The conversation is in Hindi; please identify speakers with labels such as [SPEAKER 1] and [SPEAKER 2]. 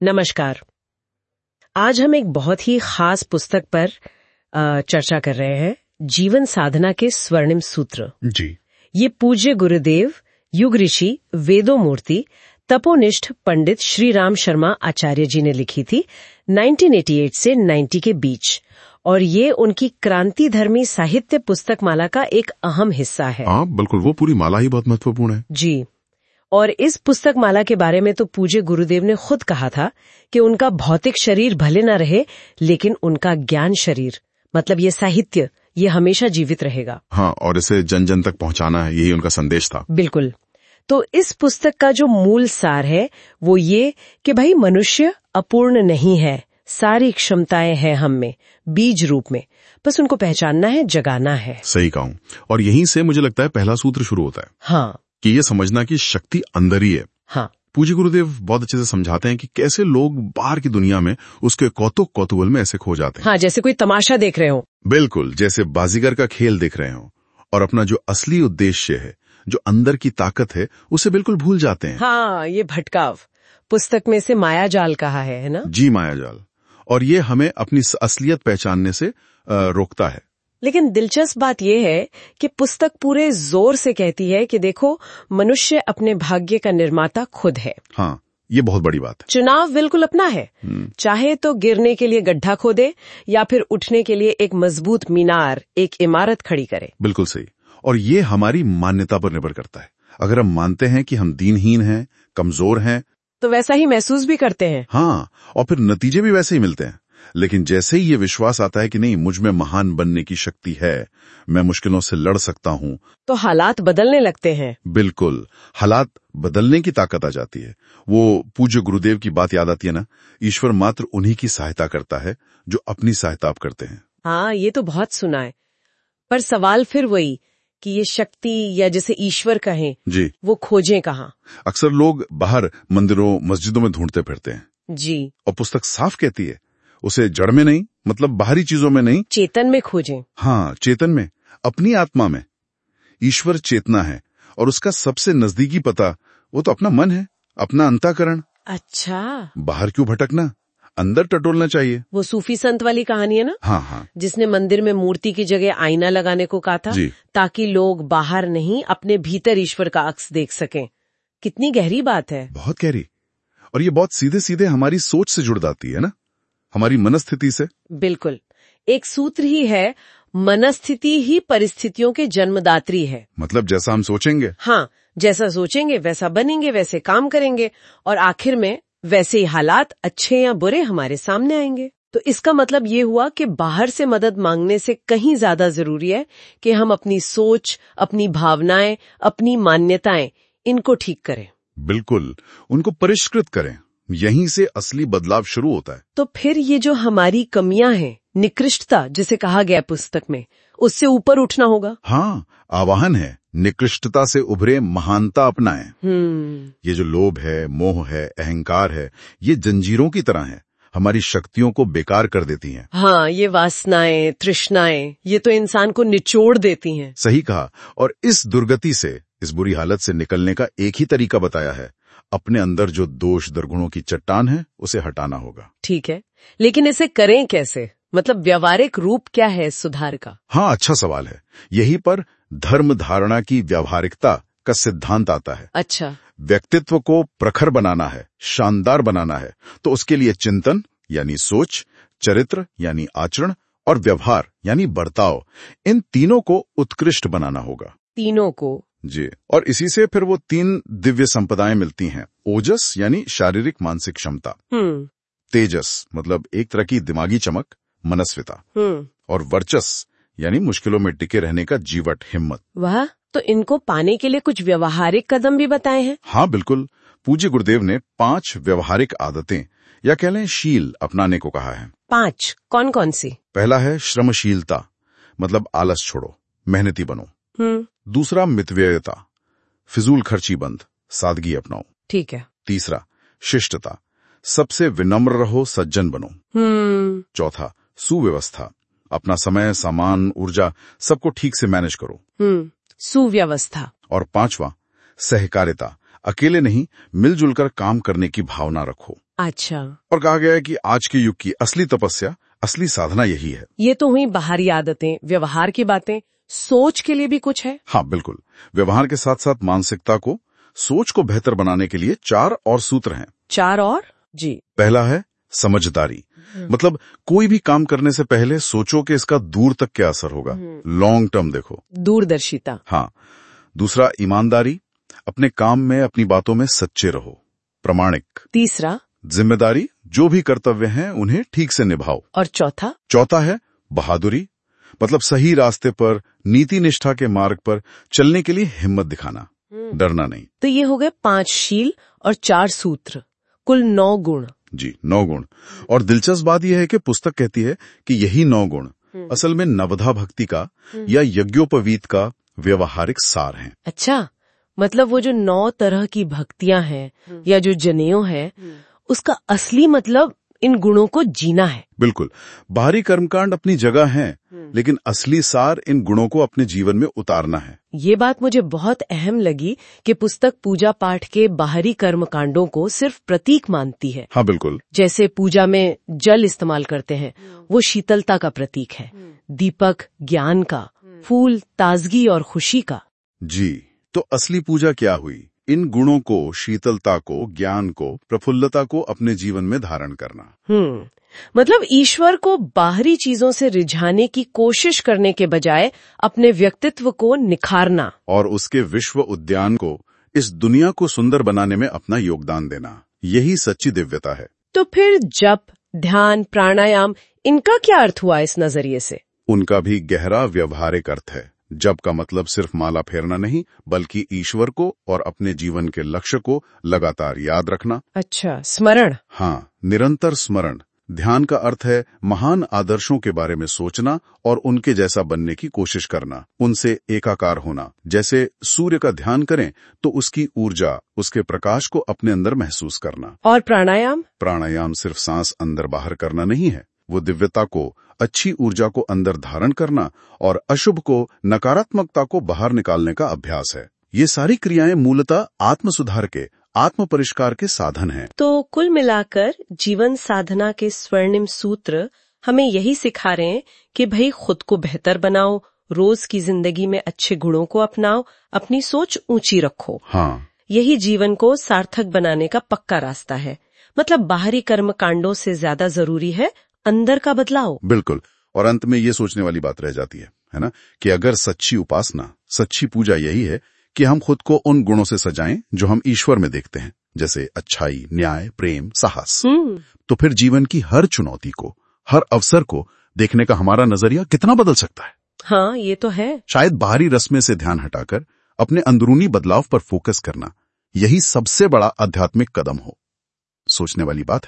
[SPEAKER 1] नमस्कार। आज हम एक बहुत ही खास पुस्तक पर चर्चा कर रहे हैं, जीवन साधना के स्वर्णिम सूत्र।
[SPEAKER 2] जी।
[SPEAKER 1] ये पूज्य गुरुदेव, युग ऋषि, वेदोमूर्ति, तपोनिष्ठ पंडित श्री राम शर्मा आचार्य जी ने लिखी थी 1988 से 90 के बीच, और ये उनकी क्रांतिधर्मी साहित्य पुस्तक माला का एक अहम हिस्सा है।
[SPEAKER 2] हाँ बिल्कुल, वो पूरी माला ही बहुत महत्वपूर्ण है।
[SPEAKER 1] जी। और इस पुस्तक माला के बारे में तो पूज्य गुरुदेव ने खुद कहा था कि उनका भौतिक शरीर भले न रहे, लेकिन उनका ज्ञान शरीर, मतलब ये साहित्य, ये हमेशा जीवित रहेगा।
[SPEAKER 2] हाँ, और इसे जन जन तक पहुंचाना है, यही उनका संदेश था।
[SPEAKER 1] बिल्कुल। तो इस पुस्तक का जो मूल सार है वो ये कि भाई मनुष्य अपूर्ण नहीं है, सारी क्षमताएं हैं हम में बीज रूप में, बस उनको पहचानना है, जगाना है।
[SPEAKER 2] सही कहूं। और यहीं से मुझे लगता है पहला सूत्र शुरू होता है।
[SPEAKER 1] हाँ,
[SPEAKER 2] कि ये समझना कि शक्ति अंदर ही है।
[SPEAKER 1] हाँ,
[SPEAKER 2] पूज्य गुरुदेव बहुत अच्छे से समझाते हैं कि कैसे लोग बाहर की दुनिया में उसके कौतूहल में ऐसे खो जाते हैं।
[SPEAKER 1] हाँ, जैसे कोई तमाशा देख रहे हो।
[SPEAKER 2] बिल्कुल, जैसे बाजीगर का खेल देख रहे हो और अपना जो असली उद्देश्य है, जो अंदर की ताकत है, उसे बिल्कुल भूल जाते हैं।
[SPEAKER 1] हाँ, ये भटकाव पुस्तक में से मायाजाल कहा है ना?
[SPEAKER 2] जी, मायाजाल। और ये हमें अपनी असलियत पहचानने से रोकता है।
[SPEAKER 1] लेकिन दिलचस्प बात यह है कि पुस्तक पूरे जोर से कहती है कि देखो, मनुष्य अपने भाग्य का निर्माता खुद है।
[SPEAKER 2] हाँ, ये बहुत बड़ी बात है।
[SPEAKER 1] चुनाव बिल्कुल अपना है। चाहे तो गिरने के लिए गड्ढा खोदे या फिर उठने के लिए एक मजबूत मीनार, एक इमारत खड़ी करे।
[SPEAKER 2] बिल्कुल सही। और ये हमारी मान्यता पर निर्भर करता है। अगर हम मानते हैं कि हम दीनहीन हैं, कमजोर हैं,
[SPEAKER 1] तो वैसा ही महसूस भी करते हैं।
[SPEAKER 2] हाँ, और फिर नतीजे भी वैसे ही मिलते हैं। लेकिन जैसे ही ये विश्वास आता है कि नहीं, मुझ में महान बनने की शक्ति है, मैं मुश्किलों से लड़ सकता हूँ,
[SPEAKER 1] तो हालात बदलने लगते हैं।
[SPEAKER 2] बिल्कुल, हालात बदलने की ताकत आ जाती है। वो पूज्य गुरुदेव की बात याद आती है ना, ईश्वर मात्र उन्हीं की सहायता करता है जो अपनी सहायता आप करते हैं।
[SPEAKER 1] हाँ, ये तो बहुत सुना है। पर सवाल फिर वही कि ये शक्ति या जिसे ईश्वर कहें,
[SPEAKER 2] जी,
[SPEAKER 1] वो खोजें कहाँ?
[SPEAKER 2] अक्सर लोग बाहर मंदिरों मस्जिदों में ढूंढते फिरते हैं।
[SPEAKER 1] जी।
[SPEAKER 2] और पुस्तक साफ कहती है, उसे जड़ में नहीं, मतलब बाहरी चीजों में नहीं,
[SPEAKER 1] चेतन में खोजें।
[SPEAKER 2] हाँ, चेतन में, अपनी आत्मा में। ईश्वर चेतना है और उसका सबसे नजदीकी पता वो तो अपना मन है, अपना अंतःकरण।
[SPEAKER 1] अच्छा,
[SPEAKER 2] बाहर क्यों भटकना, अंदर टटोलना चाहिए।
[SPEAKER 1] वो सूफी संत वाली कहानी है ना?
[SPEAKER 2] हाँ हाँ,
[SPEAKER 1] जिसने मंदिर में मूर्ति की जगह आईना लगाने को कहा था, ताकि लोग बाहर नहीं, अपने भीतर ईश्वर का अक्स देख सकें। कितनी गहरी बात है।
[SPEAKER 2] बहुत गहरी। और ये बहुत सीधे सीधे हमारी सोच से जुड़ जाती है ना, हमारी मनस्थिति से।
[SPEAKER 1] बिल्कुल। एक सूत्र ही है, मनस्थिति ही परिस्थितियों के जन्मदात्री है।
[SPEAKER 2] मतलब जैसा हम सोचेंगे,
[SPEAKER 1] हाँ, जैसा सोचेंगे वैसा बनेंगे, वैसे काम करेंगे, और आखिर में वैसे ही हालात, अच्छे या बुरे, हमारे सामने आएंगे। तो इसका मतलब ये हुआ कि बाहर से मदद मांगने से कहीं ज्यादा जरूरी है कि हम अपनी सोच, अपनी भावनाएं, अपनी मान्यताएं, इनको ठीक करें।
[SPEAKER 2] बिल्कुल, उनको परिष्कृत करें। यहीं से असली बदलाव शुरू होता है।
[SPEAKER 1] तो फिर ये जो हमारी कमियां हैं, निकृष्टता जिसे कहा गया पुस्तक में, उससे ऊपर उठना होगा।
[SPEAKER 2] हाँ, आवाहन है, निकृष्टता से उभरे, महानता अपनाएं। ये जो लोभ है, मोह है, अहंकार है, ये जंजीरों की तरह है, हमारी शक्तियों को बेकार कर देती हैं।
[SPEAKER 1] हाँ, ये वासनाएं, तृष्णाएं, ये तो इंसान को निचोड़ देती हैं।
[SPEAKER 2] सही कहा। और इस दुर्गति से, इस बुरी हालत से निकलने का एक ही तरीका बताया है, अपने अंदर जो दोष दुर्गुणों की चट्टान है, उसे हटाना होगा।
[SPEAKER 1] ठीक है, लेकिन इसे करें कैसे? मतलब व्यावहारिक रूप क्या है इस सुधार का?
[SPEAKER 2] हाँ, अच्छा सवाल है। यहीं पर धर्म धारणा की व्यावहारिकता का सिद्धांत आता है।
[SPEAKER 1] अच्छा।
[SPEAKER 2] व्यक्तित्व को प्रखर बनाना है, शानदार बनाना है, तो उसके लिए चिंतन यानी सोच, चरित्र यानी आचरण, और व्यवहार यानी बर्ताव, इन तीनों को उत्कृष्ट बनाना होगा।
[SPEAKER 1] तीनों को?
[SPEAKER 2] जी। और इसी से फिर वो 3 दिव्य संपदाएं मिलती हैं। ओजस यानी शारीरिक मानसिक क्षमता, तेजस मतलब एक तरह की दिमागी चमक, मनस्विता, और वर्चस यानी मुश्किलों में टिके रहने का जीवट, हिम्मत।
[SPEAKER 1] वाह, तो इनको पाने के लिए कुछ व्यवहारिक कदम भी बताए हैं?
[SPEAKER 2] हाँ बिल्कुल, पूज्य गुरुदेव ने 5 व्यवहारिक आदतें या कह लें शील अपनाने को कहा है।
[SPEAKER 1] 5? कौन कौन सी?
[SPEAKER 2] पहला है श्रमशीलता, मतलब आलस छोड़ो, मेहनती बनो। दूसरा मितव्ययता, फिजूल खर्ची बंद, सादगी अपनाओ।
[SPEAKER 1] ठीक है।
[SPEAKER 2] तीसरा शिष्टता, सबसे विनम्र रहो, सज्जन बनो। चौथा सुव्यवस्था, अपना समय, सामान, ऊर्जा सबको ठीक से मैनेज करो।
[SPEAKER 1] सुव्यवस्था।
[SPEAKER 2] और 5वां सहकारिता, अकेले नहीं, मिलजुल कर काम करने की भावना रखो।
[SPEAKER 1] अच्छा।
[SPEAKER 2] और कहा गया है कि आज के युग की असली तपस्या, असली साधना यही है।
[SPEAKER 1] ये तो हुई बाहरी आदतें, व्यवहार की बातें। सोच के लिए भी कुछ है?
[SPEAKER 2] हाँ बिल्कुल। व्यवहार के साथ साथ मानसिकता को, सोच को बेहतर बनाने के लिए 4 और सूत्र हैं।
[SPEAKER 1] 4 और? जी।
[SPEAKER 2] पहला है समझदारी। मतलब कोई भी काम करने से पहले सोचो कि इसका दूर तक क्या असर होगा। लॉन्ग टर्म देखो,
[SPEAKER 1] दूरदर्शिता।
[SPEAKER 2] हाँ। दूसरा ईमानदारी, अपने काम में, अपनी बातों में सच्चे रहो, प्रामाणिक।
[SPEAKER 1] तीसरा
[SPEAKER 2] जिम्मेदारी, जो भी कर्तव्य हैं उन्हें ठीक से निभाओ।
[SPEAKER 1] और चौथा?
[SPEAKER 2] चौथा है बहादुरी, मतलब सही रास्ते पर, नीति निष्ठा के मार्ग पर चलने के लिए हिम्मत दिखाना, डरना नहीं।
[SPEAKER 1] तो ये हो गए 5 शील और 4 सूत्र, कुल 9 गुण।
[SPEAKER 2] जी, 9 गुण। और दिलचस्प बात यह है कि पुस्तक कहती है कि यही 9 गुण असल में नवधा भक्ति का या यज्ञोपवीत का व्यवहारिक सार हैं।
[SPEAKER 1] अच्छा, मतलब वो जो 9 तरह की भक्तियां हैं या जो जनेऊ है, उसका असली मतलब इन गुणों को जीना है।
[SPEAKER 2] बिल्कुल। बाहरी कर्मकांड अपनी जगह हैं, लेकिन असली सार इन गुणों को अपने जीवन में उतारना है।
[SPEAKER 1] ये बात मुझे बहुत अहम लगी कि पुस्तक पूजा पाठ के बाहरी कर्मकांडों को सिर्फ प्रतीक मानती है।
[SPEAKER 2] हाँ बिल्कुल।
[SPEAKER 1] जैसे पूजा में जल इस्तेमाल करते हैं, वो शीतलता का प्रतीक है, दीपक ज्ञान का, फूल ताजगी और खुशी का।
[SPEAKER 2] जी, तो असली पूजा क्या हुई? इन गुणों को, शीतलता को, ज्ञान को, प्रफुल्लता को अपने जीवन में धारण करना।
[SPEAKER 1] मतलब ईश्वर को बाहरी चीजों से रिझाने की कोशिश करने के बजाय अपने व्यक्तित्व को निखारना
[SPEAKER 2] और उसके विश्व उद्यान को, इस दुनिया को सुंदर बनाने में अपना योगदान देना, यही सच्ची दिव्यता है।
[SPEAKER 1] तो फिर जप, ध्यान, प्राणायाम, इनका क्या अर्थ हुआ इस नजरिए से?
[SPEAKER 2] उनका भी गहरा व्यवहारिक अर्थ है। जप का मतलब सिर्फ माला फेरना नहीं, बल्कि ईश्वर को और अपने जीवन के लक्ष्य को लगातार याद रखना।
[SPEAKER 1] अच्छा, स्मरण।
[SPEAKER 2] हाँ, निरंतर स्मरण। ध्यान का अर्थ है महान आदर्शों के बारे में सोचना और उनके जैसा बनने की कोशिश करना, उनसे एकाकार होना। जैसे सूर्य का ध्यान करें तो उसकी ऊर्जा, उसके प्रकाश को अपने अंदर महसूस करना।
[SPEAKER 1] और प्राणायाम?
[SPEAKER 2] प्राणायाम सिर्फ सांस अंदर बाहर करना नहीं है, वो दिव्यता को, अच्छी ऊर्जा को अंदर धारण करना और अशुभ को, नकारात्मकता को बाहर निकालने का अभ्यास है। ये सारी क्रियाएं मूलतः आत्म सुधार के, आत्म परिष्कार के साधन हैं।
[SPEAKER 1] तो कुल मिलाकर जीवन साधना के स्वर्णिम सूत्र हमें यही सिखा रहे हैं कि भाई खुद को बेहतर बनाओ, रोज की जिंदगी में अच्छे गुणों को अपनाओ, अपनी सोच ऊंची रखो।
[SPEAKER 2] हाँ,
[SPEAKER 1] यही जीवन को सार्थक बनाने का पक्का रास्ता है। मतलब बाहरी कर्म कांडों से ज्यादा जरूरी है अंदर का बदलाव।
[SPEAKER 2] बिल्कुल। और अंत में ये सोचने वाली बात रह जाती है ना, कि अगर सच्ची उपासना, सच्ची पूजा यही है कि हम खुद को उन गुणों से सजाएं जो हम ईश्वर में देखते हैं, जैसे अच्छाई, न्याय, प्रेम, साहस, तो फिर जीवन की हर चुनौती को, हर अवसर को देखने का हमारा नजरिया कितना बदल सकता है।
[SPEAKER 1] हाँ, ये तो है।
[SPEAKER 2] शायद बाहरी रस्में से ध्यान हटाकर अपने अंदरूनी बदलाव पर फोकस करना, यही सबसे बड़ा आध्यात्मिक कदम हो। सोचने वाली बात है।